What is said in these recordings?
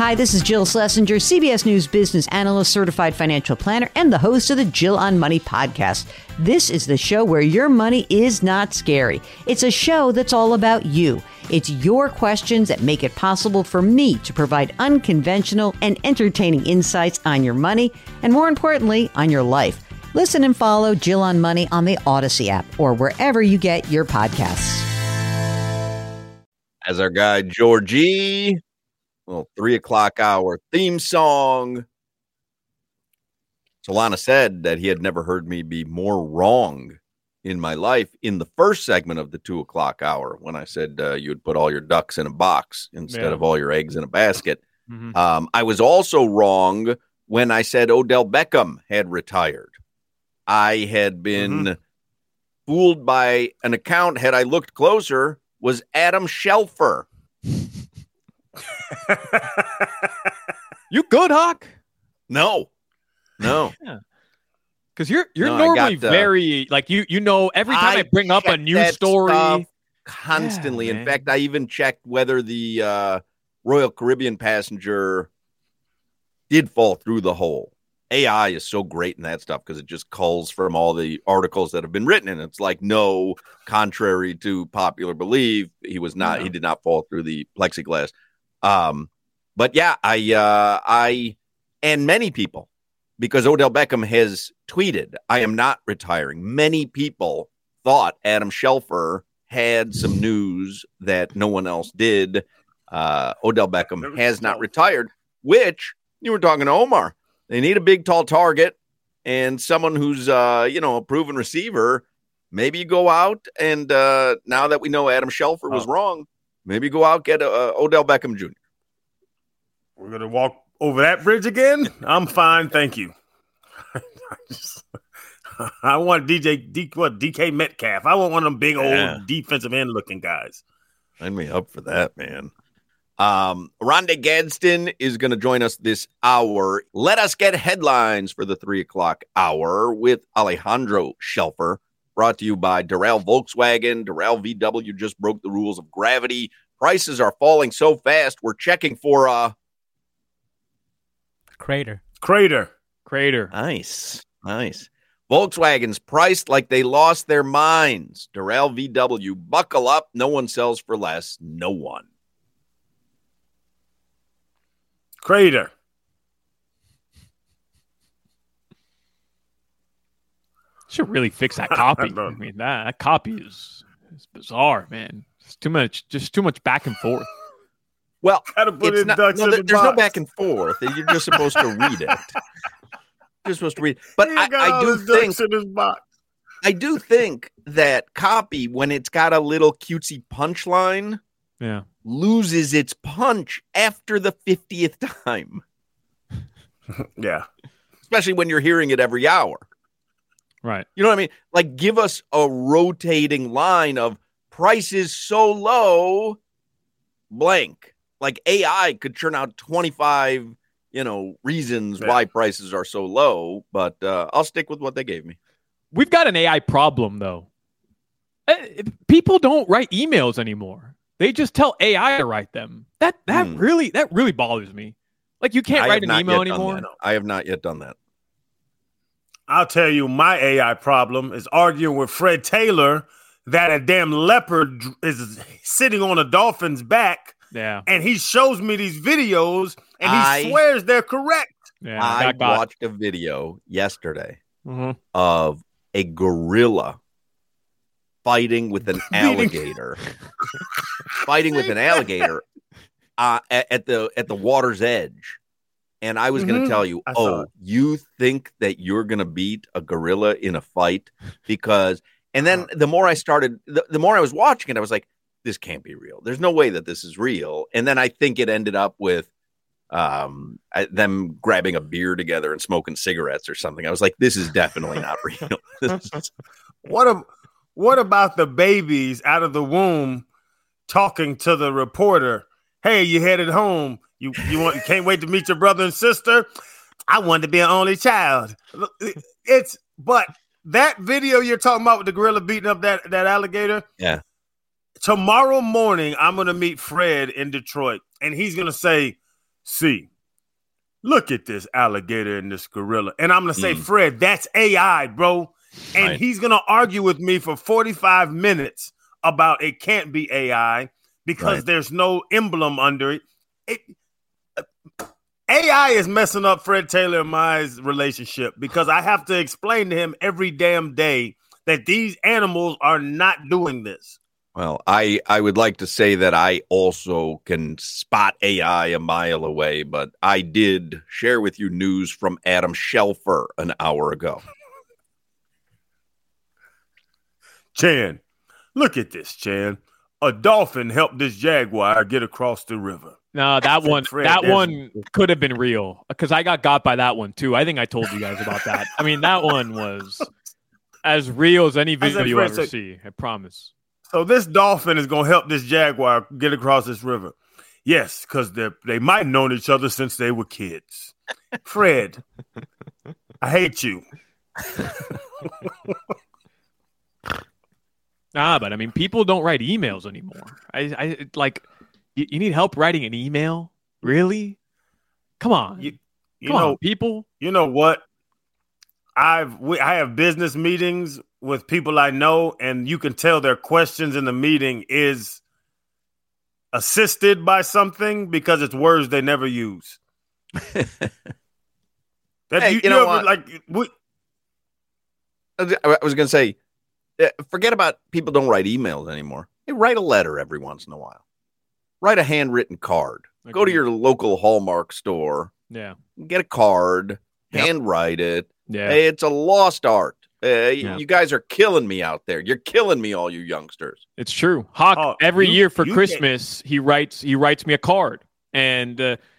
Hi, this is Jill Schlesinger, CBS News business analyst, certified financial planner, and the host of the Jill on Money podcast. This is the show where your money is not scary. It's a show that's all about you. It's your questions that make it possible for me to provide unconventional and entertaining insights on your money, and more importantly, on your life. Listen and follow Jill on Money on the Odyssey app or wherever you get your podcasts. As our guy Georgie, well, 3 o'clock hour theme song. Solana said that he had never heard me be more wrong in my life in the first segment of the 2 o'clock hour when I said you would put all your ducks in a box instead of all your eggs in a basket. Mm-hmm. I was also wrong when I said Odell Beckham had retired. I had been fooled by an account, had I looked closer, was Adam Shelfer. You good, Hawk? No. Because you're normally very like you know every time I bring up a news story constantly. In fact, I even checked whether the Royal Caribbean passenger did fall through the hole. AI is so great in that stuff because it just culls from all the articles that have been written, and it's like, no, contrary to popular belief, he was not. He did not fall through the plexiglass. But yeah, I and many people, because Odell Beckham has tweeted, I am not retiring. Many people thought Adam Shelfer had some news that no one else did. Odell Beckham has not retired, which you were talking to Omar. They need a big, tall target and someone who's, a proven receiver. Maybe you go out and now that we know Adam Shelfer was wrong, maybe go out get Odell Beckham Jr. We're going to walk over that bridge again? I'm fine, thank you. I want DK Metcalf. I want one of them big old defensive end looking guys. Sign me up for that, man. Rhonda Gadsden is going to join us this hour. Let us get headlines for the 3 o'clock hour with Alejandro Shelfer, brought to you by Doral Volkswagen. Doral VW just broke the rules of gravity. Prices are falling so fast, we're checking for a crater. Nice. Volkswagen's priced like they lost their minds. Doral VW, buckle up. No one sells for less. No one. Crater. Should really fix that copy. I mean, that copy is bizarre, man. It's too much back and forth. Well, there's no back and forth. You're just supposed to read it. You're supposed to read. But I do think that copy, when it's got a little cutesy punchline, loses its punch after the 50th time. Yeah. Especially when you're hearing it every hour. Right. You know what I mean? Like, give us a rotating line of prices so low, blank. Like AI could churn out 25, reasons why prices are so low, but I'll stick with what they gave me. We've got an AI problem, though. People don't write emails anymore. They just tell AI to write them. That really bothers me. Like, you can't write an email anymore. I have not yet done that. I'll tell you, my AI problem is arguing with Fred Taylor that a damn leopard is sitting on a dolphin's back. Yeah. And he shows me these videos and he swears they're correct. Yeah, I watched a video yesterday of a gorilla fighting with an alligator. Fighting with an alligator at the water's edge. And I was going to tell you, you think that you're going to beat a gorilla in a fight? And then the more I was watching it, I was like, this can't be real. There's no way that this is real. And then I think it ended up with them grabbing a beer together and smoking cigarettes or something. I was like, this is definitely not real. What about the babies out of the womb talking to the reporter? Hey, you headed home. You can't wait to meet your brother and sister. I wanted to be an only child. But that video you're talking about with the gorilla beating up that alligator. Yeah. Tomorrow morning, I'm going to meet Fred in Detroit, and he's going to say, See, look at this alligator and this gorilla. And I'm going to say, Fred, that's AI, bro. And he's going to argue with me for 45 minutes about it can't be AI because there's no emblem under it. AI is messing up Fred Taylor and my relationship because I have to explain to him every damn day that these animals are not doing this. Well, I would like to say that I also can spot AI a mile away, but I did share with you news from Adam Shelfer an hour ago. Chan, look at this, Chan. A dolphin helped this jaguar get across the river. No, that one could have been real because I got by that one too. I think I told you guys about that. I mean, that one was as real as any video you ever see. I promise. So this dolphin is going to help this jaguar get across this river. Yes, because they might have known each other since they were kids. Fred, I hate you. But I mean, people don't write emails anymore. I like, you need help writing an email? Really? Come on. Come on, people. You know what? I have business meetings with people I know, and you can tell their questions in the meeting is assisted by something because it's words they never use. I was going to say, forget about people don't write emails anymore. Hey, write a letter every once in a while. Write a handwritten card. Okay. Go to your local Hallmark store. Yeah. Get a card. Handwrite it. Yeah. Hey, it's a lost art. You guys are killing me out there. You're killing me, all you youngsters. It's true. Hawk, every year for Christmas, he writes me a card. And,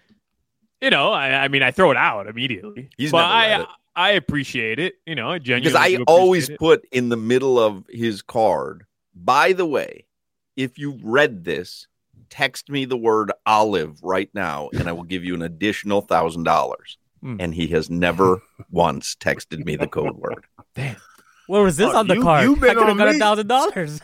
I mean, I throw it out immediately. I appreciate it. I genuinely because I always put in the middle of his card, by the way, if you read this, text me the word olive right now, and I will give you an additional $1,000. And he has never once texted me the code word. Damn. Where was this on the card? I could have got $1,000.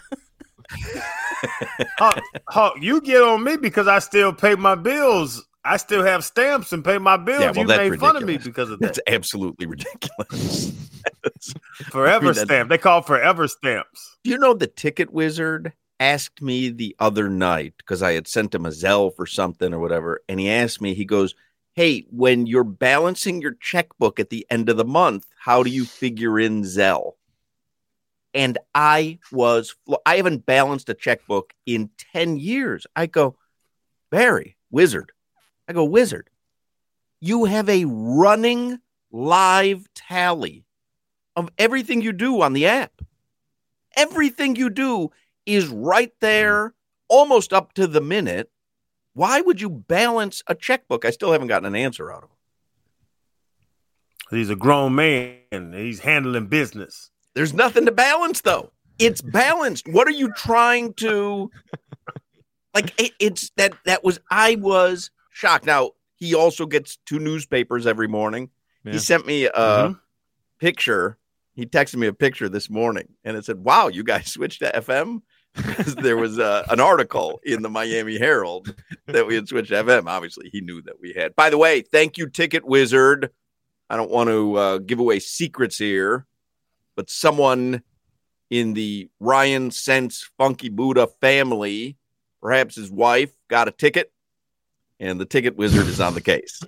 You get on me because I still pay my bills. I still have stamps and pay my bills. Yeah, well, you made fun of me because of that. That's absolutely ridiculous. Forever stamp. They call forever stamps. Do you know the Ticket Wizard asked me the other night because I had sent him a Zelle for something or whatever, and he asked me, he goes, hey, when you're balancing your checkbook at the end of the month, how do you figure in Zelle? And I haven't balanced a checkbook in 10 years. I go, Barry, Wizard. I go, Wizard, you have a running live tally of everything you do on the app. Everything you do is right there, almost up to the minute. Why would you balance a checkbook? I still haven't gotten an answer out of him. He's a grown man. He's handling business. There's nothing to balance, though. It's balanced. What are you trying to like? I was shocked. Now, he also gets 2 newspapers every morning. Yeah. He sent me a picture. He texted me a picture this morning, and it said, wow, you guys switched to FM? Because there was an article in the Miami Herald that we had switched to FM. Obviously, he knew that we had. By the way, thank you, Ticket Wizard. I don't want to give away secrets here, but someone in the Ryan Sense Funky Buddha family, perhaps his wife, got a ticket, and the Ticket Wizard is on the case.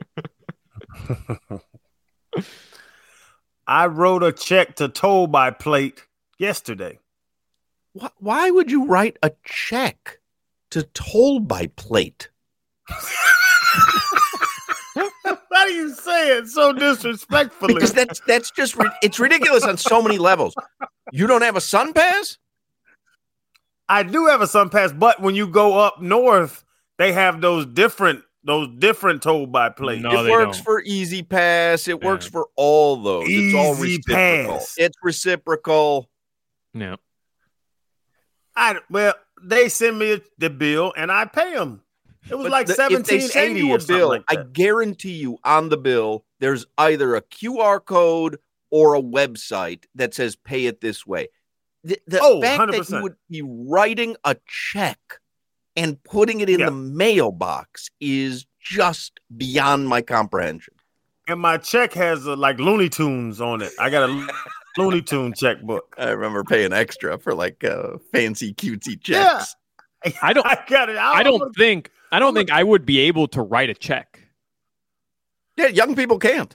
I wrote a check to Toll by Plate yesterday. Why would you write a check to Toll by Plate? Why do you say it so disrespectfully? Because that's just it's ridiculous on so many levels. You don't have a Sun Pass? I do have a Sun Pass, but when you go up north, they have those different Toll by Plate. No, it works for Easy Pass. It works for all those. It's all reciprocal. Pass. It's reciprocal. No. They send me the bill and I pay them. It was like $17.80 or something like that. I guarantee you on the bill, there's either a QR code or a website that says pay it this way. The fact 100%. That you would be writing a check and putting it in the mailbox is just beyond my comprehension. And my check has like Looney Tunes on it. I got a Looney Tune checkbook. I remember paying extra for like fancy cutesy checks. Yeah. I don't think I would be able to write a check. Yeah, young people can't.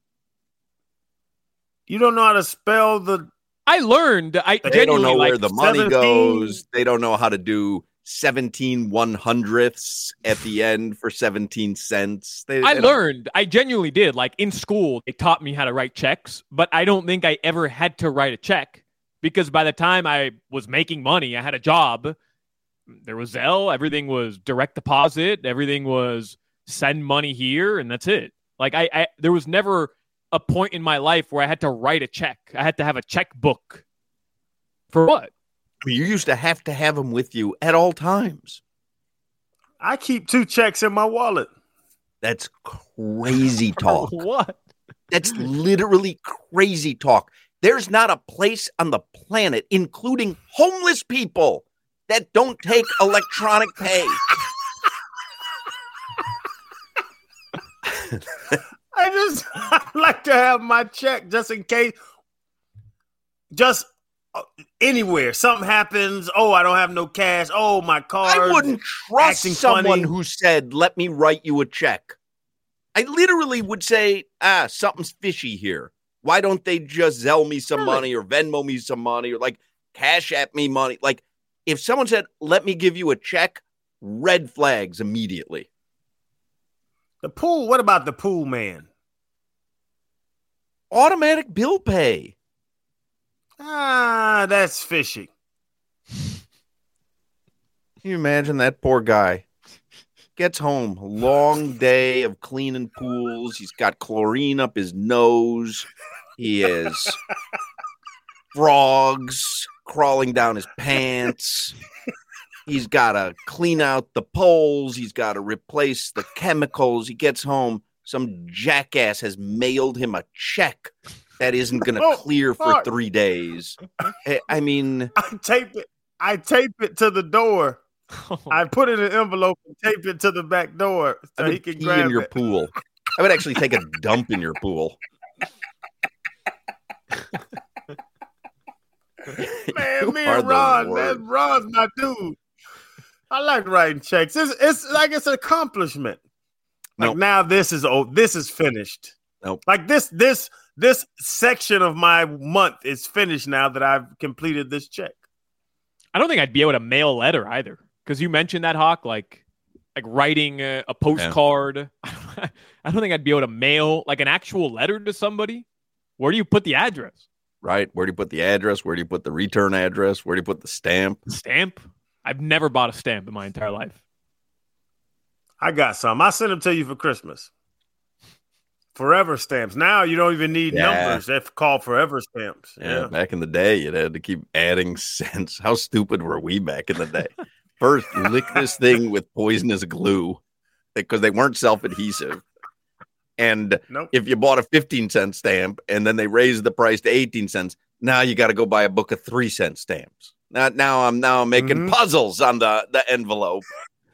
You don't know how to spell the. I learned. They don't know where the money goes. They don't know how to do 17/100ths at the end for 17 cents. I learned. I genuinely did. Like in school, they taught me how to write checks, but I don't think I ever had to write a check because by the time I was making money, I had a job. There was Zelle. Everything was direct deposit. Everything was send money here, and that's it. Like there was never a point in my life where I had to write a check. I had to have a checkbook. For what? You used to have them with you at all times. I keep 2 checks in my wallet. That's crazy talk. What? That's literally crazy talk. There's not a place on the planet, including homeless people, that don't take electronic pay. I like to have my check just in case. Just anywhere something happens. Oh, I don't have no cash. Oh, my card. I wouldn't trust someone who said, "Let me write you a check." I literally would say, something's fishy here. Why don't they just Zelle me some money or Venmo me some money or like Cash App me money? Like if someone said, "Let me give you a check," red flags immediately. The pool. What about the pool man? Automatic bill pay. That's fishy. Can you imagine that poor guy? Gets home, long day of cleaning pools. He's got chlorine up his nose. He has frogs crawling down his pants. He's got to clean out the poles. He's got to replace the chemicals. He gets home. Some jackass has mailed him a check that isn't going to clear for 3 days. I mean, I tape it to the door. I put it in an envelope and tape it to the back door so he can grab in your it. Pool. I would actually take a dump in your pool. Man, me and Ron, man, Ron's my dude. I like writing checks. It's like it's an accomplishment. Like now this is finished. Nope. Like this section of my month is finished now that I've completed this check. I don't think I'd be able to mail a letter either. Because you mentioned that, Hawk, like writing a postcard. Yeah. I don't think I'd be able to mail like an actual letter to somebody. Where do you put the address? Right. Where do you put the address? Where do you put the return address? Where do you put the stamp? Stamp? I've never bought a stamp in my entire life. I got some. I sent them to you for Christmas. Forever stamps. Now you don't even need numbers. They're called forever stamps. Yeah. Back in the day, you'd had to keep adding cents. How stupid were we back in the day? First, lick this thing with poisonous glue because they weren't self-adhesive. And if you bought a 15-cent stamp and then they raised the price to 18 cents, now you got to go buy a book of 3-cent stamps. Now I'm making puzzles on the envelope.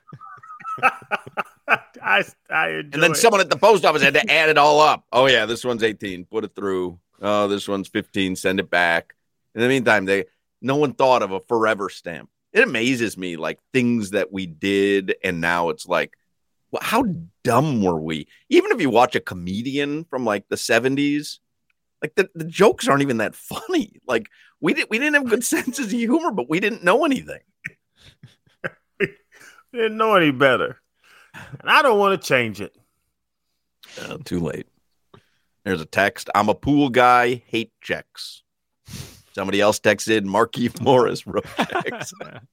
I enjoy and then someone at the post office had to add it all up. Oh, yeah, this one's 18. Put it through. Oh, this one's 15. Send it back. In the meantime, no one thought of a forever stamp. It amazes me, like, things that we did, and now it's like, well, how dumb were we? Even if you watch a comedian from, like, the 70s, like, the jokes aren't even that funny. Like, we didn't have good senses of humor, but we didn't know anything. We didn't know any better. And I don't want to change it. Too late. There's a text. I'm a pool guy. Hate checks. Somebody else texted. Markeith Morris wrote checks.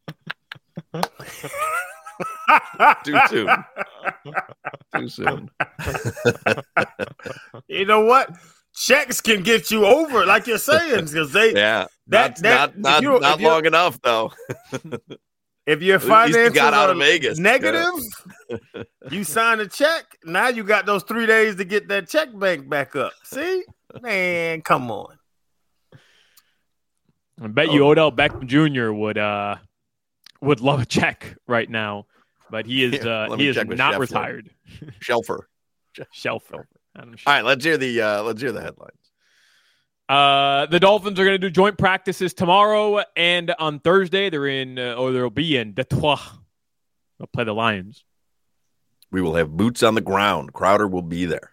Too soon. Too soon. You know what? Checks can get you over, like you're saying, because not long enough though. If your finances got out of Vegas negative, you sign a check. Now you got those 3 days to get that check bank back up. See, man, come on. I bet you Odell Beckham Jr. would love a check right now. but he is not retired. Shelfer. Shelfer. All right, let's hear the headlines. The Dolphins are going to do joint practices tomorrow and on Thursday. They'll be in Detroit. They'll play the Lions. We will have boots on the ground. Crowder will be there.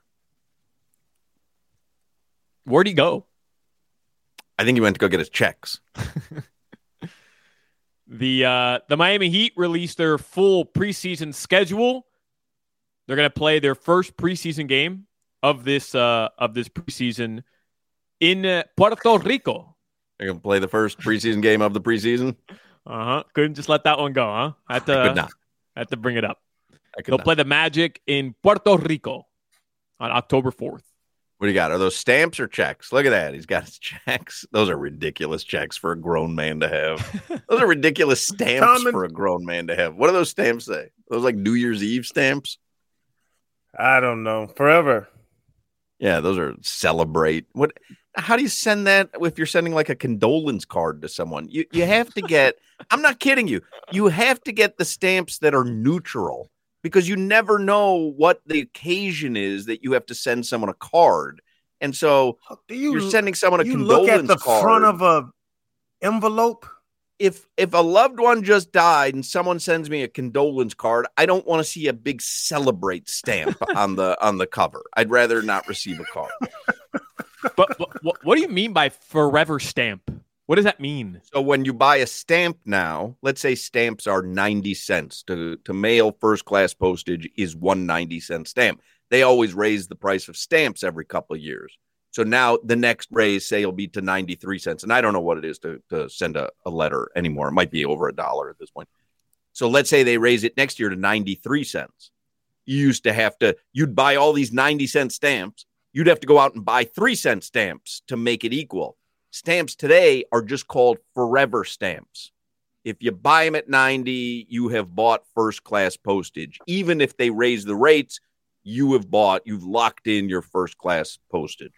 Where'd he go? I think he went to go get his checks. The Miami Heat released their full preseason schedule. They're going to play their first preseason game of this preseason in Puerto Rico. They're going to play the first preseason game of the preseason? Couldn't just let that one go, huh? I could not. Had to bring it up. They'll play the Magic in Puerto Rico on October 4th. What do you got? Are those stamps or checks? Look at that. He's got his checks. Those are ridiculous checks for a grown man to have. Those are ridiculous stamps for a grown man to have. What do those stamps say? Those like New Year's Eve stamps? I don't know. Forever. Yeah, those are celebrate. What? How do you send that if you're sending like a condolence card to someone? You have to get, I'm not kidding you. You have to get the stamps that are neutral because you never know what the occasion is that you have to send someone a card. And so you're sending someone a condolence card. You look at the front of a envelope. If a loved one just died and someone sends me a condolence card, I don't want to see a big celebrate stamp on the cover. I'd rather not receive a card. But what do you mean by forever stamp? What does that mean? So when you buy a stamp now, let's say stamps are 90 cents. To mail first class postage is 1.90 stamp. They always raise the price of stamps every couple of years. So now the next raise, say, will be to 93 cents. And I don't know what it is to send a letter anymore. It might be over $1 at this point. So let's say they raise it next year to 93 cents. You used to have to, you'd buy all these 90-cent stamps. You'd have to go out and buy 3-cent stamps to make it equal. Stamps today are just called forever stamps. If you buy them at 90, you have bought first-class postage. Even if they raise the rates, you've locked in your first-class postage.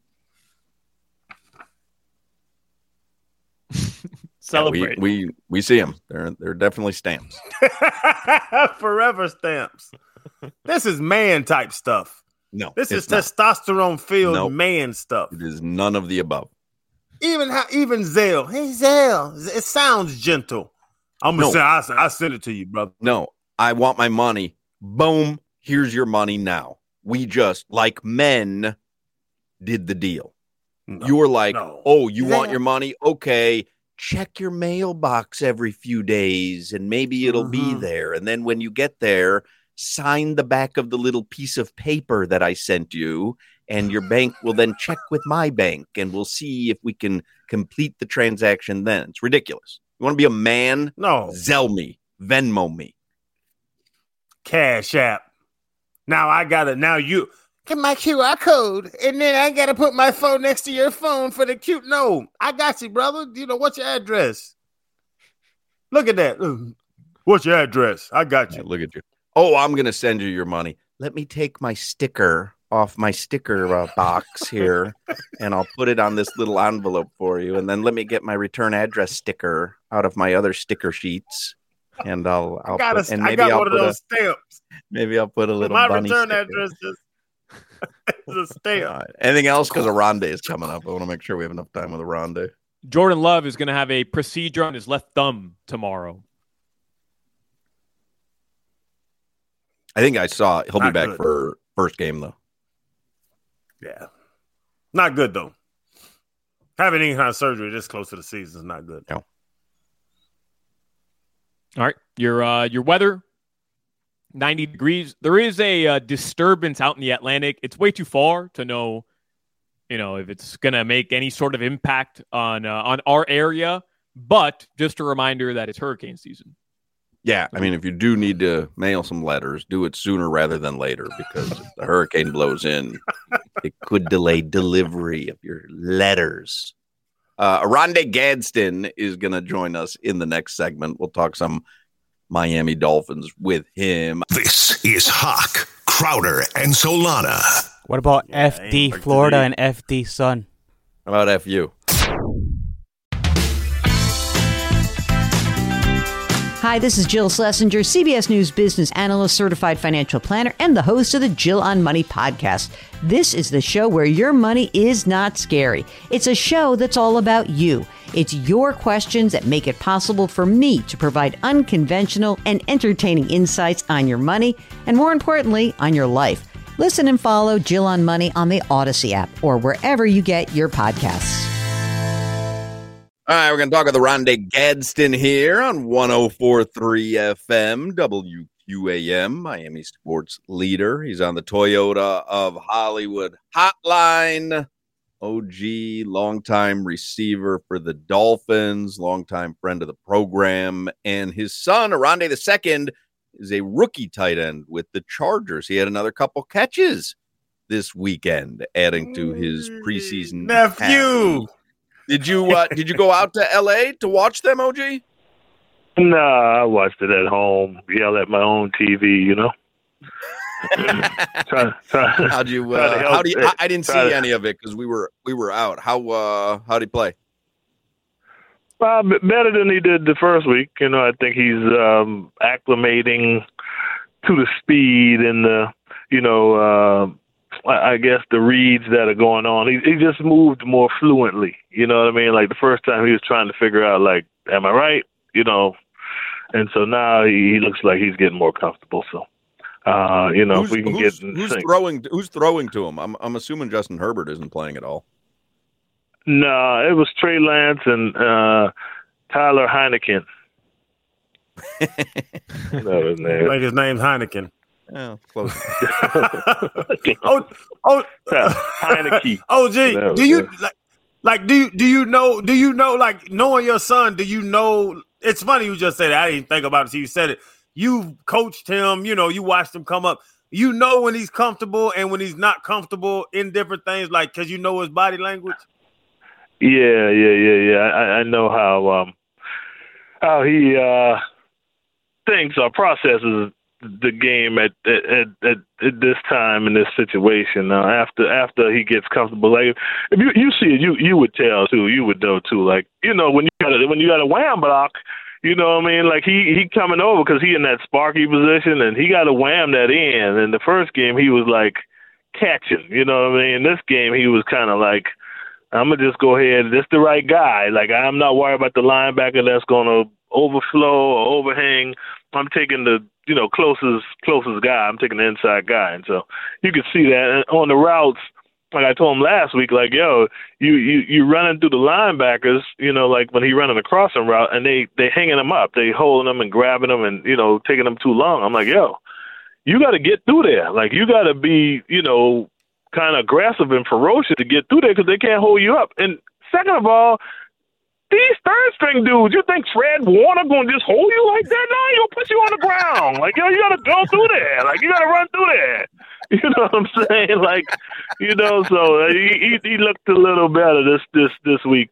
Celebrate. Yeah, we see them. They're definitely stamps. Forever stamps. This is man-type stuff. No, this is testosterone-filled man stuff. It is none of the above. Even Zell. Hey, Zell. It sounds gentle. I'm going to say, I send it to you, brother. No, I want my money. Boom. Here's your money now. We just, like men, did the deal. No, you were like, you want your money? Okay. Check your mailbox every few days and maybe it'll be there. And then when you get there, sign the back of the little piece of paper that I sent you. And your bank will then check with my bank and we'll see if we can complete the transaction then. It's ridiculous. You want to be a man? No. Zelle me. Venmo me. Cash App. Now I got it. Now you get my QR code and then I got to put my phone next to your phone for the cute. No, I got you, brother. What's your address? Look at that. What's your address? I got you. Yeah, look at you. Oh, I'm going to send you your money. Let me take my sticker off my sticker box here, and I'll put it on this little envelope for you. And then let me get my return address sticker out of my other sticker sheets, and I got one of those stamps. Maybe I'll put a little my bunny return sticker. Address is a stamp. Right. Anything else? Because Aronde is coming up. I want to make sure we have enough time with Aronde. Jordan Love is going to have a procedure on his left thumb tomorrow. I think I saw he'll be back for first game though. Yeah. Not good, though. Having any kind of surgery this close to the season is not good. No. All right. Your weather, 90 degrees. There is a disturbance out in the Atlantic. It's way too far to know, if it's going to make any sort of impact on our area. But just a reminder that it's hurricane season. Yeah, I mean, if you do need to mail some letters, do it sooner rather than later because if the hurricane blows in, it could delay delivery of your letters. Aronde Gadsden is going to join us in the next segment. We'll talk some Miami Dolphins with him. This is Hawk, Crowder, and Solana. What about FD Florida and FD Sun? How about FU? Hi, this is Jill Schlesinger, CBS News business analyst, certified financial planner, and the host of the Jill on Money podcast. This is the show where your money is not scary. It's a show that's all about you. It's your questions that make it possible for me to provide unconventional and entertaining insights on your money, and more importantly, on your life. Listen and follow Jill on Money on the Odyssey app or wherever you get your podcasts. All right, we're going to talk with Oronde Gadsden here on 104.3 FM, WQAM, Miami sports leader. He's on the Toyota of Hollywood hotline. OG, longtime receiver for the Dolphins, longtime friend of the program. And his son, Oronde II, is a rookie tight end with the Chargers. He had another couple catches this weekend, adding to his preseason nephew. Did you go out to LA to watch them, OG? No, I watched it at home, yell at my own TV, you know. How'd you? I didn't see any of it because we were out. How'd he play? Better than he did the first week. You know, I think he's acclimating to the speed and the, I guess the reads that are going on. He just moved more fluently. You know what I mean? Like the first time he was trying to figure out, like, am I right? You know, and so now he looks like he's getting more comfortable. So, if we can get who's throwing to him? I'm assuming Justin Herbert isn't playing at all. No, it was Trey Lance and Tyler Heineken. His name. Like his name's Heineken. Oh, close. Heineke. OG, do you know, like, knowing your son, do you know? It's funny you just said it. I didn't think about it until you said it. You coached him, you watched him come up. You know when he's comfortable and when he's not comfortable in different things, like, because you know his body language. Yeah. I know how he thinks or processes the game at this time in this situation. After he gets comfortable, like if you see it, you would tell too. You would know too. Like when you got a wham block, you know what I mean. Like he coming over because he in that sparky position and he got to wham that in. And the first game he was like catching. You know what I mean. This game he was kind of like, I'm gonna just go ahead. This the right guy. Like I'm not worried about the linebacker that's gonna overflow or overhang. I'm taking the closest guy. I'm taking the inside guy, and so you can see that. And on the routes, like I told him last week, like you running through the linebackers, like when he running a crossing route, and they hanging him up, they holding him and grabbing him, and taking him too long. I'm like, you got to get through there. Like you got to be, kind of aggressive and ferocious to get through there because they can't hold you up. And second of all, these third-string dudes, you think Fred Warner going to just hold you like that? No, he'll put you on the ground. Like, you got to go through there. Like, you got to run through there. You know what I'm saying? Like, so he looked a little better this week,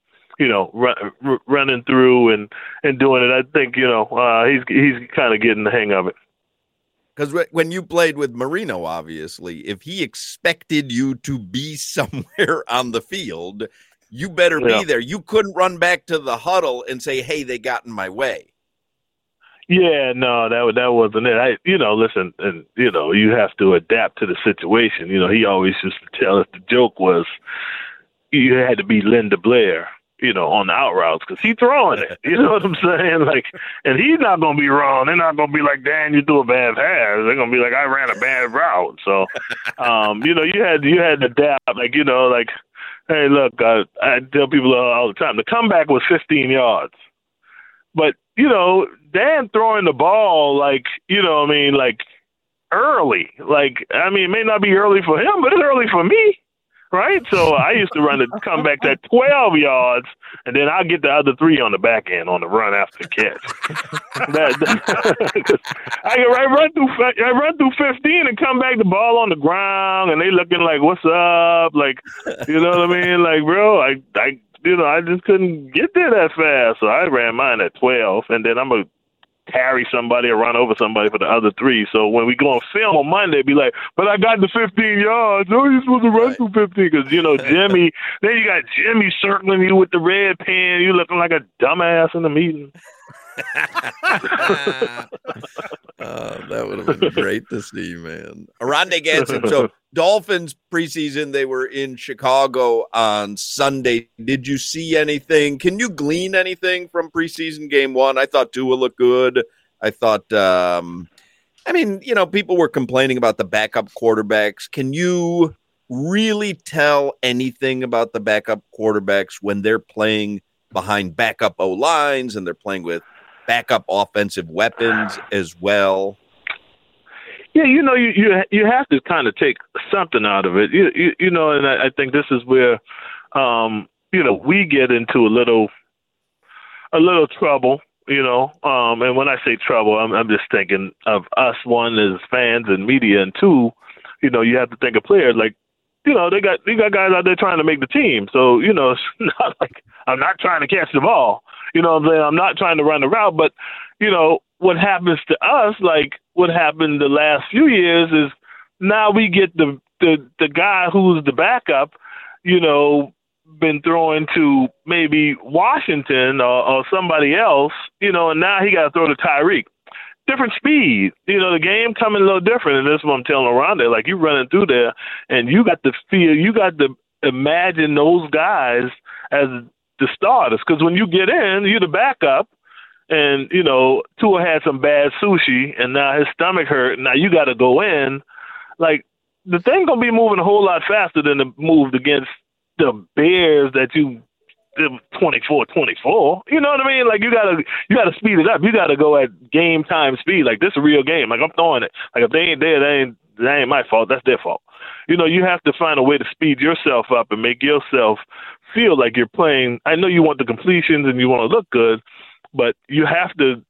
running through and doing it. I think, he's kind of getting the hang of it. Because when you played with Marino, obviously, if he expected you to be somewhere on the field, you better be there. You couldn't run back to the huddle and say, hey, they got in my way. Yeah, no, that wasn't it. Listen, and, you have to adapt to the situation. He always used to tell us the joke was you had to be Linda Blair, on the out routes because he's throwing it. You know what I'm saying? Like, and he's not going to be wrong. They're not going to be like, Dan, you threw a bad pass. They're going to be like, I ran a bad route. So, you had to adapt. Like, like, hey, look, I tell people all the time, the comeback was 15 yards. But, Dan throwing the ball, like, like early. Like, it may not be early for him, but it's early for me. Right? So I used to run the comeback at 12 yards, and then I'll get the other 3 on the back end on the run after the catch. I run through 15 and come back, the ball on the ground, and they looking like, what's up? Like, you know what I mean? Like, bro, I just couldn't get there that fast. So I ran mine at 12, and then I'm going to carry somebody or run over somebody for the other 3. So when we go on film on Monday, be like, but I got the 15 yards. Oh, you're supposed to run through 15 because, Jimmy, then you got Jimmy circling you with the red pen. You looking like a dumbass in the meeting. That would have been great to see, man. Aronde Gadsden. So Dolphins preseason, they were in Chicago on Sunday. Did you see anything? Can you glean anything from preseason game one? I thought Tua looked good. I thought, people were complaining about the backup quarterbacks. Can you really tell anything about the backup quarterbacks when they're playing behind backup O-lines and they're playing with backup offensive weapons as well? Yeah, you have to kind of take something out of it. And I think this is where we get into a little trouble. And when I say trouble, I'm just thinking of us, one, as fans and media, and two, you have to think of players like, they got guys out there trying to make the team. So, it's not like I'm not trying to catch the ball. I'm not trying to run the route. But, what happens to us, like what happened the last few years, is now we get the guy who's the backup, been throwing to maybe Washington or somebody else, and now he got to throw to Tyreek. Different speed. The game coming a little different, and this is what I'm telling Aronde. Like, you running through there, and you got to feel, you got to imagine those guys as the starters. Because when you get in, you're the backup, and, Tua had some bad sushi, and now his stomach hurt. Now you got to go in. Like, the thing going to be moving a whole lot faster than it moved against the Bears that you 24-24. You know what I mean? Like, you gotta speed it up. You gotta go at game time speed. Like, this is a real game. Like, I'm throwing it. Like, if they ain't there, that ain't my fault. That's their fault. You have to find a way to speed yourself up and make yourself feel like you're playing. I know you want the completions and you want to look good, but you have to,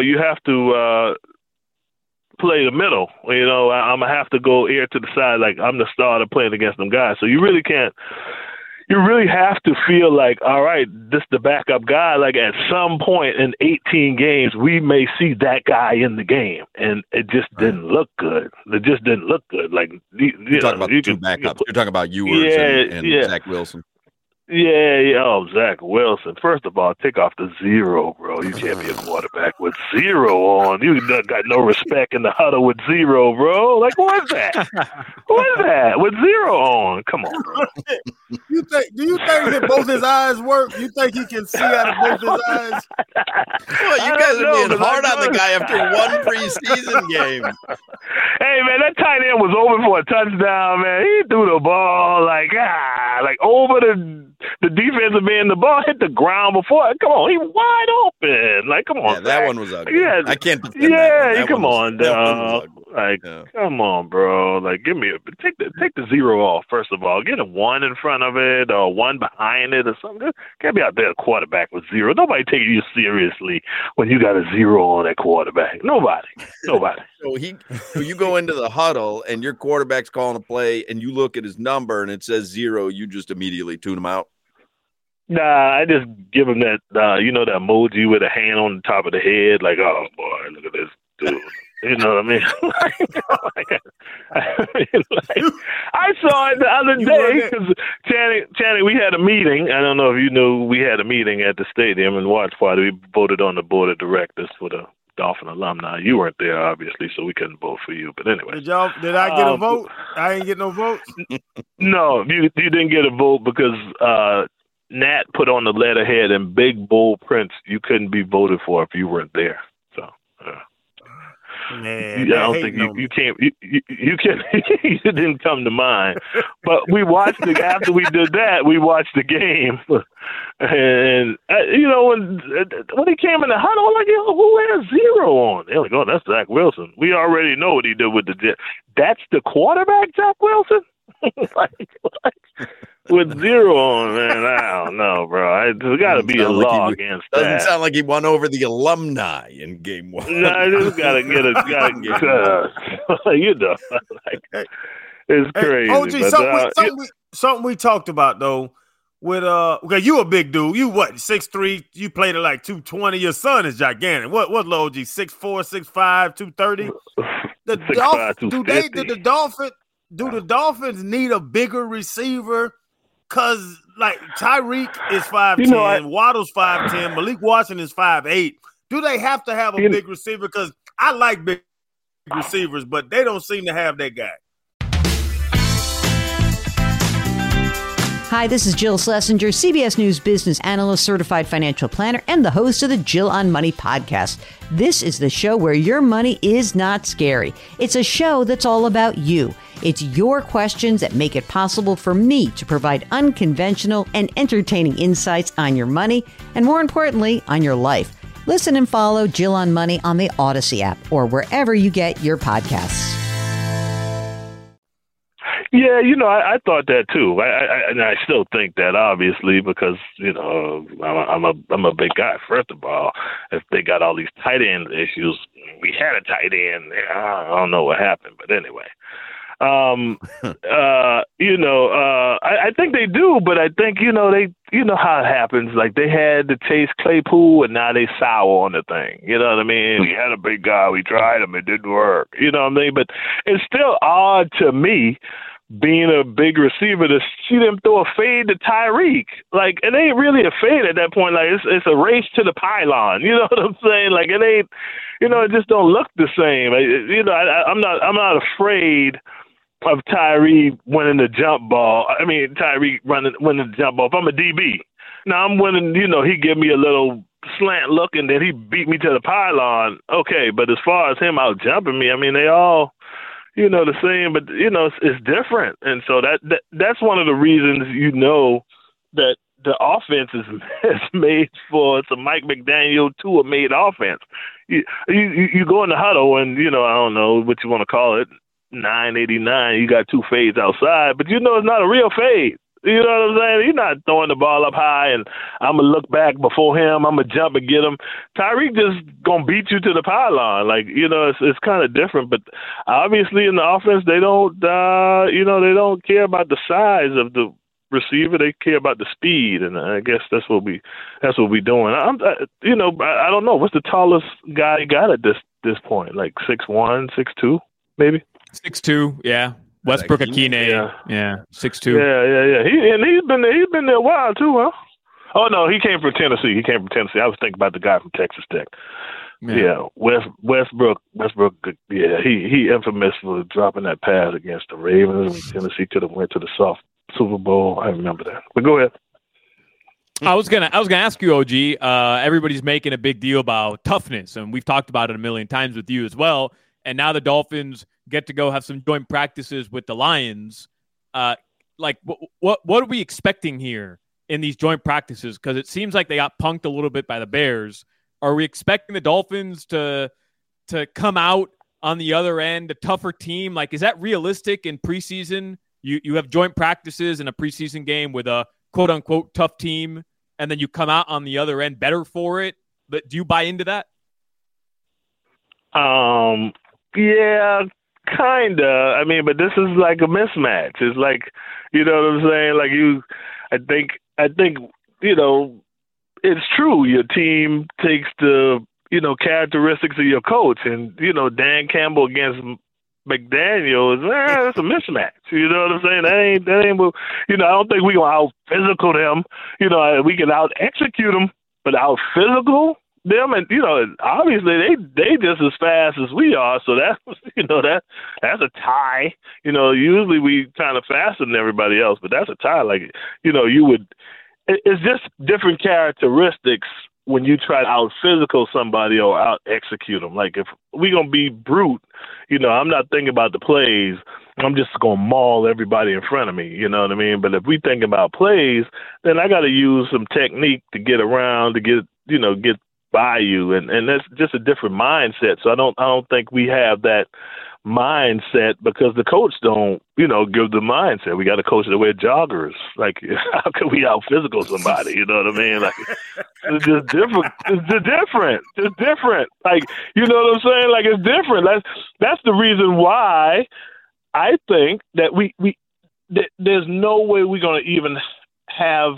play the middle. I'm gonna have to go ear to the side. Like, I'm the starter playing against them guys. So you really can't. You really have to feel like, all right, this is the backup guy. Like, at some point in 18 games, we may see that guy in the game, and it just didn't look good. It just didn't look good. Like, you're talking about the two backups. You're talking about Ewers and Zach Wilson. Yeah. Oh, Zach Wilson. First of all, take off the zero, bro. You can't be a quarterback with zero on. You got no respect in the huddle with zero, bro. Like, what is that? What is that with zero on? Come on, bro. Do you think that both his eyes work? You think he can see out of both his eyes? Well, you guys are being hard on the guy after one preseason game. Hey, man, that tight end was open for a touchdown, man. He threw the ball like over the defensive end. The ball hit the ground before. Come on, he wide open. Like, come on. Yeah, that one was ugly. Yeah, I can't defend that. Come on, dog. Like, come on, bro. Like, take the zero off, first of all. Get a one in front of it or one behind it or something. Can't be out there a quarterback with zero. Nobody taking you seriously when you got a zero on that quarterback. Nobody. So you go into the huddle and your quarterback's calling a play and you look at his number and it says zero, you just immediately tune him out. Nah, I just give him that, that emoji with a hand on the top of the head. Like, oh, boy, look at this dude. You know what I mean? I saw it the other day because Channing, we had a meeting. I don't know if you knew we had a meeting at the stadium and watch party. We voted on the board of directors for the Dolphin alumni. You weren't there, obviously, so we couldn't vote for you. But anyway. Did I get a vote? I ain't get no votes? No, you didn't get a vote because Nat put on the letterhead in big, bold print, you couldn't be voted for if you weren't there. So, Man, I don't think you can't. You can't. You didn't come to mind. But we watched after we did that. We watched the game, and when he came in the huddle, I'm like, who has zero on? They're like, oh, that's Zach Wilson. We already know what he did with the Jets. That's the quarterback, Zach Wilson. With zero on, man, I don't know, bro. There's got to be a law against that. Doesn't sound like he won over the alumni in game one. No, I just got to get it's crazy. OG, something we talked about though. With okay, you a big dude. You what? 6'3". You played at like 220. Your son is gigantic. What OG? 6'4", 6'5", 230. Do the Dolphins need a bigger receiver? Because, like, Tyreek is 5'10", Waddle's 5'10", Malik Washington is 5'8". Do they have to have a big receiver? Because I like big receivers, but they don't seem to have that guy. Hi, this is Jill Schlesinger, CBS News business analyst, certified financial planner, and the host of the Jill on Money podcast. This is the show where your money is not scary. It's a show that's all about you. It's your questions that make it possible for me to provide unconventional and entertaining insights on your money, and more importantly, on your life. Listen and follow Jill on Money on the Odyssey app or wherever you get your podcasts. Yeah, I thought that too. I still think that, obviously, because I'm a big guy. First of all, if they got all these tight end issues, we had a tight end. I don't know what happened, but anyway. I think they do, but I think they how it happens. Like, they had to Chase Claypool, and now they sour on the thing. You know what I mean? We had a big guy, we tried him, it didn't work. You know what I mean? But it's still odd to me, being a big receiver, to see them throw a fade to Tyreek. Like, it ain't really a fade at that point. Like, it's a race to the pylon. You know what I'm saying? Like, it ain't. It just don't look the same. I'm not afraid of Tyreek winning the jump ball. I mean, Tyreek winning the jump ball. If I'm a DB, now I'm winning. He give me a little slant look, and then he beat me to the pylon. Okay, but as far as him out jumping me, I mean, they all. The same, but it's different, and so that's one of the reasons that the offense is made for. It's a Mike McDaniel tour-made offense. You go in the huddle, and I don't know what you want to call it, 989. You got two fades outside, but it's not a real fade. You know what I'm saying? He's not throwing the ball up high, and I'm going to look back before him. I'm going to jump and get him. Tyreek just going to beat you to the pylon. Like, it's kind of different. But obviously in the offense, they don't, they don't care about the size of the receiver. They care about the speed, and I guess that's what we're doing. I don't know. What's the tallest guy you got at this point? Like 6'1", 6'2", maybe? 6'2", yeah. Westbrook-Ikhine, yeah, 6'2". Yeah. He's been there a while too, huh? Oh no, he came from Tennessee. I was thinking about the guy from Texas Tech. Yeah, Westbrook. Yeah, he infamous for dropping that pass against the Ravens. Tennessee could have went to the soft Super Bowl. I remember that. But go ahead. I was gonna ask you, OG. Everybody's making a big deal about toughness, and we've talked about it a million times with you as well. And now the Dolphins get to go have some joint practices with the Lions. What are we expecting here in these joint practices? Because it seems like they got punked a little bit by the Bears. Are we expecting the Dolphins to come out on the other end a tougher team? Like, is that realistic in preseason? You have joint practices in a preseason game with a quote unquote tough team, and then you come out on the other end better for it. But do you buy into that? Yeah, kinda. I mean, but this is like a mismatch. It's like, you know what I'm saying? Like I think, it's true. Your team takes the, characteristics of your coach, and, Dan Campbell against McDaniel it's a mismatch. You know what I'm saying? That ain't, I don't think we gonna out physical them. We can out execute them, but out physical them, and obviously they just as fast as we are, so that's that's a tie. Usually we kind of faster than everybody else, but that's a tie. Like it's just different characteristics when you try to out physical somebody or out execute them. Like, if we gonna be brute, I'm not thinking about the plays. I'm just gonna maul everybody in front of me. You know what I mean? But if we think about plays, then I got to use some technique to get around, to get by you, and that's just a different mindset. So I don't think we have that mindset because the coach don't give the mindset. We got a coach that wear joggers. Like, how can we out physical somebody? You know what I mean? Like, it's just different. It's different. Like, you know what I'm saying? Like, it's different. That's the reason why I think that there's no way we're gonna even have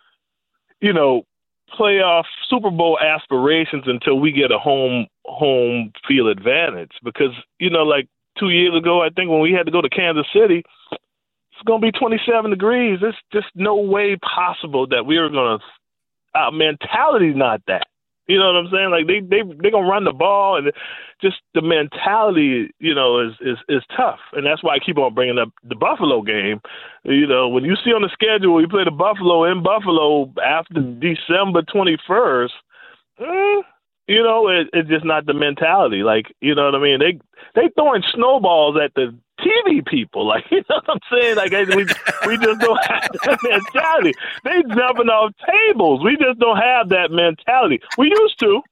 playoff Super Bowl aspirations until we get a home field advantage. Because, like 2 years ago, I think when we had to go to Kansas City, it's going to be 27 degrees. There's just no way possible that we are going to – our mentality's not that. You know what I'm saying? Like they're gonna run the ball, and just the mentality, is tough, and that's why I keep on bringing up the Buffalo game. When you see on the schedule, you play the Buffalo in Buffalo after December 21st. It's just not the mentality. Like, you know what I mean? They throwing snowballs at the TV people. Like, you know what I'm saying? Like, we just don't have that mentality. They jumping off tables. We just don't have that mentality. We used to.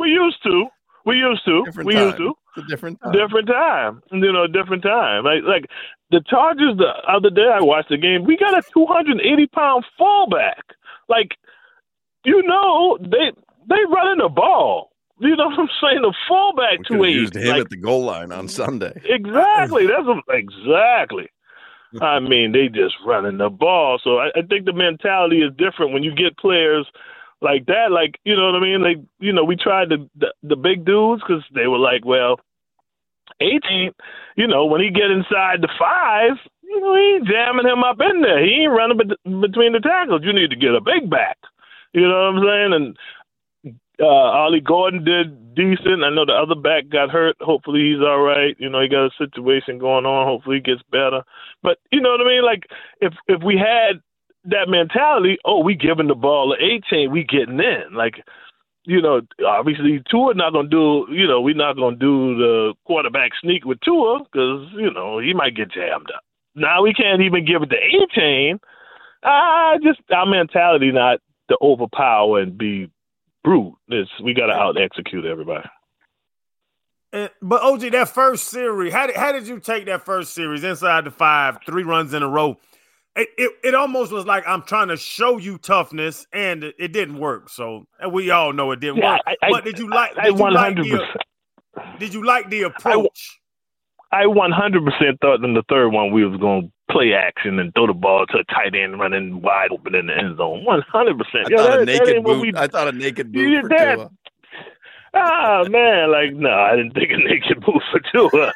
A different time. Different time. Like the Chargers the other day, I watched the game. We got a 280-pound fullback. Like, they running the ball. You know what I'm saying? The fullback 280. Used him at the goal line on Sunday. Exactly. Exactly. I mean, they just running the ball. So I think the mentality is different when you get players like that. Like, you know what I mean? Like, we tried the big dudes because they were like, well, 18, when he get inside the 5, he ain't jamming him up in there. He ain't running between the tackles. You need to get a big back. You know what I'm saying? And Ollie Gordon did decent. I know the other back got hurt. Hopefully he's all right. He got a situation going on. Hopefully he gets better. But you know what I mean? Like if we had that mentality, we giving the ball to 18, we getting in. Like, obviously Tua not going to do, we're not going to do the quarterback sneak with Tua because, he might get jammed up. Now we can't even give it to 18. Just our mentality not to overpower and be brute. We got to out-execute everybody. But OG, that first series, how did you take that first series inside the 5, 3 runs in a row? It almost was like I'm trying to show you toughness, and it didn't work. So, and we all know it didn't work. But did you like? Did you like the approach? I 100% thought in the third one we was going to play action and throw the ball to a tight end running wide open in the end zone. 100%. I thought a naked boot for Tua. Oh man, no, I didn't think a naked move for Tua.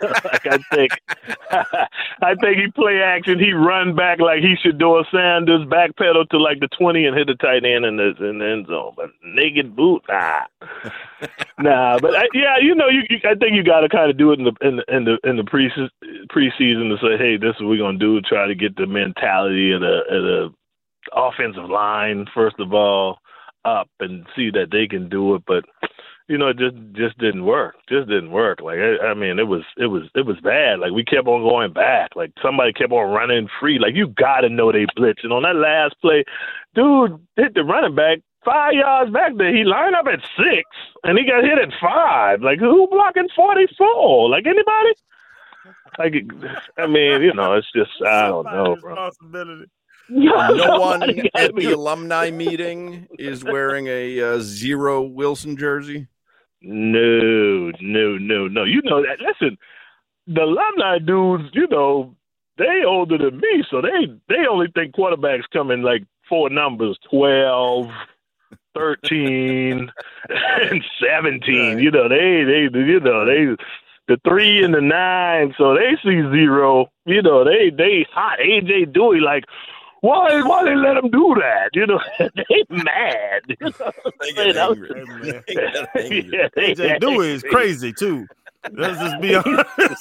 I think he play action. He run back like he should do a Sanders, backpedal to like the 20 and hit the tight end in the end zone. But naked boot, nah. But I think you got to kind of do it in the preseason to say, hey, this is what we're gonna do. Try to get the mentality of the offensive line first of all up and see that they can do it, but. It just didn't work. Like, I mean, it was bad. Like, we kept on going back. Like, somebody kept on running free. Like, you got to know they blitzing. On that last play, dude hit the running back 5 yards back there. He lined up at 6, and he got hit at 5. Like, who blocking 44? Like, anybody? Like, I mean, it's just, I don't know, bro. No one at the alumni meeting is wearing a Zero Wilson jersey. No. You know that. Listen, the alumni dudes, they older than me, so they only think quarterbacks come in like 4 numbers, 12, 13, and 17. They the 3 and the 9, so they see 0. They hot. AJ Dewey like. Why they let him do that? They mad. They get angry. AJ Dewey is crazy too. Let's just be honest.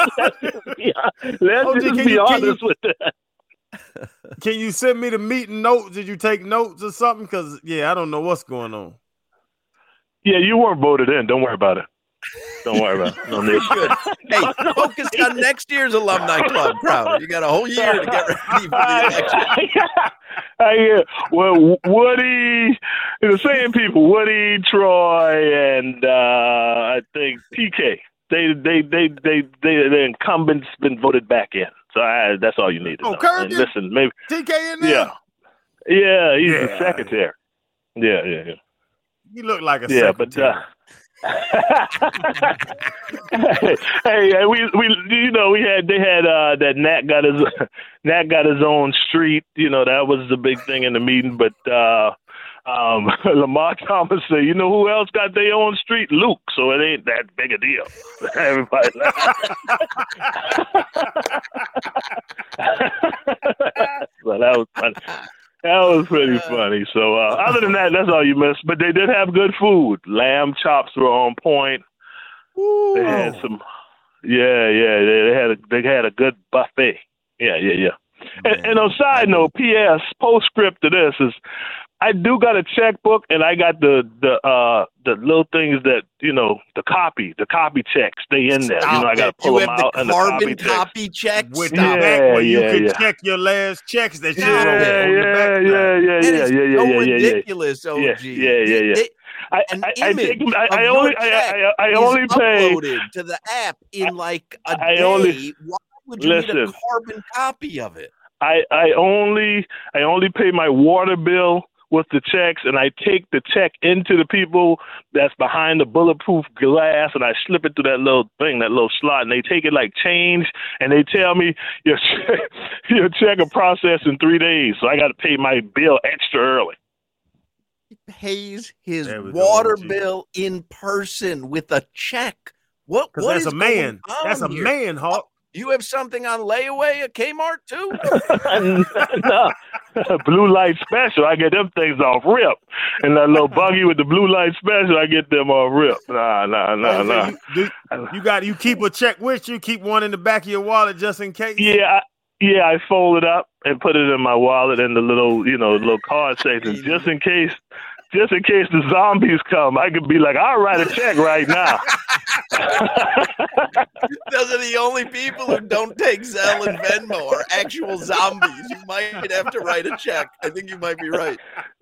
Let's be honest with that. Can you send me the meeting notes? Did you take notes or something? Because I don't know what's going on. Yeah, you weren't voted in. Don't worry about it. Don't worry about it. No need. Good. Hey, focus on next year's alumni club, Crowder. You got a whole year to get ready for the election. Well, Woody, the same people, Woody, Troy, and I think TK. The incumbents been voted back in. So that's all you need to know. Kirby? Listen, maybe TK in there? Yeah, he's the secretary. Yeah. You look like a secretary. But hey, they had that Nat got his own street. That was the big thing in the meeting. But Lamar Thomas said, who else got their own street? Luke. So it ain't that big a deal. Everybody. So that was funny. That was pretty funny. So other than that, that's all you missed. But they did have good food. Lamb chops were on point. Ooh. They had some. They had a good buffet. Yeah. And on side note, P.S. postscript to this is, I do got a checkbook, and I got the little things that, the copy checks. They in there. I got to pull them out. And the copy checks. With the back where you can check your last checks that you wrote on the back. So ridiculous, OG. I only pay to the app in like a day. Why would you need a carbon copy of it? I only pay my water bill with the checks, and I take the check into the people that's behind the bulletproof glass, and I slip it through that little thing, that little slot, and they take it like change, and they tell me your check will process in 3 days, so I got to pay my bill extra early. He pays his water bill in person with a check. What that's is a man. That's a man, Hawk. You have something on layaway at Kmart too? No. Blue light special. I get them things off rip. And that little buggy with the blue light special, I get them off rip. Nah. You keep a check with you? Keep one in the back of your wallet just in case? Yeah, I fold it up and put it in my wallet in the little, little card section just in case the zombies come. I could be like, I'll write a check right now. Those are the only people who don't take Zelle and Venmo are actual zombies. You might have to write a check. I think you might be right.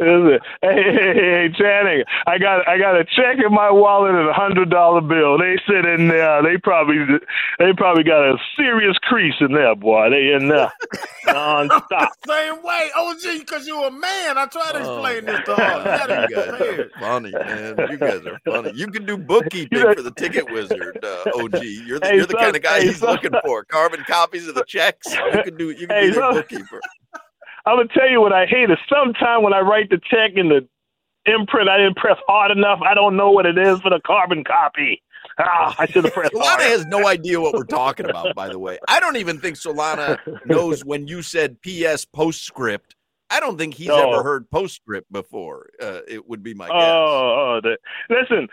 Hey, Channing, I got a check in my wallet and $100 bill. They sit in there. They probably got a serious crease in there, boy. They in there nonstop. Same way, OG, because you're a man. I try to explain this to all. You guys are funny, man. You guys are funny. You can do bookkeeping for the Ticket Wizard, OG. You're the kind of guy he's looking for. Carbon copies of the checks. You can be their bookkeeper. I'm gonna tell you what I hate is sometime when I write the check in the imprint, I didn't press hard enough. I don't know what it is for the carbon copy. I should have pressed Solana has no idea what we're talking about, by the way. I don't even think Solana knows when you said PS postscript. I don't think he's ever heard postscript before. It would be my guess. Listen.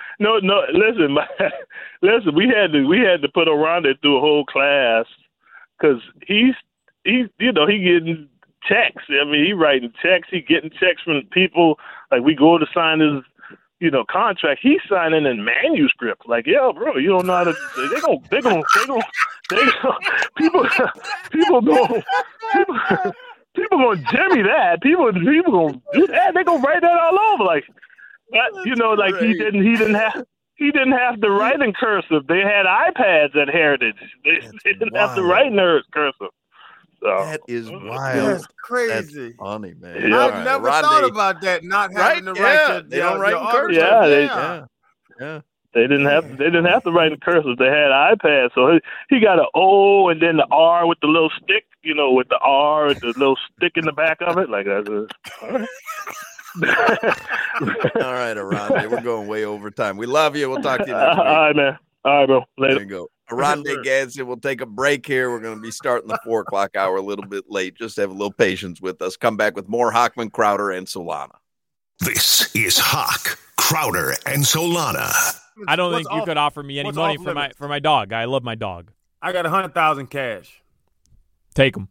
Listen. We had to put Aranda through a whole class because he's getting checks. I mean, he writing checks. He getting checks from people. Like we go to sign his, contract. He's signing in manuscript. Like, yeah, bro, you don't know how to. People gonna jimmy that. People gonna do that. They gonna write that all over. Like, like he didn't have to write in cursive. They had iPads at Heritage. They didn't have to write in cursive. So that is wild. That's crazy. That's funny, man. Yeah. I've never thought about that. Not having to write. They don't write in cursive. Yeah. They didn't have to write in cursive. They had iPads, so he got an O and then the R with the little stick, with the R and the little stick in the back of it, like that. All right, Aranda, we're going way over time. We love you. We'll talk to you next week. All right, man. All right, bro. Later. There you go. Aranda Gadsden, we'll take a break here. We're going to be starting the 4 o'clock hour a little bit late. Just have a little patience with us. Come back with more Hochman, Crowder, and Solana. This is Hawk, Crowder, and Solana. I don't think you could offer me any money for my dog. I love my dog. I got 100,000 cash. Take them.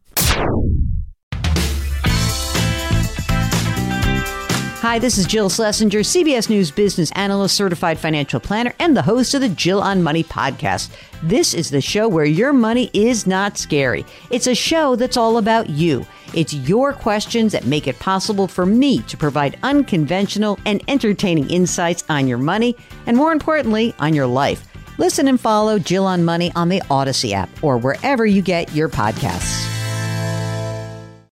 Hi, this is Jill Schlesinger, CBS News business analyst, certified financial planner, and the host of the Jill on Money podcast. This is the show where your money is not scary. It's a show that's all about you. It's your questions that make it possible for me to provide unconventional and entertaining insights on your money, and more importantly, on your life. Listen and follow Jill on Money on the Odyssey app or wherever you get your podcasts.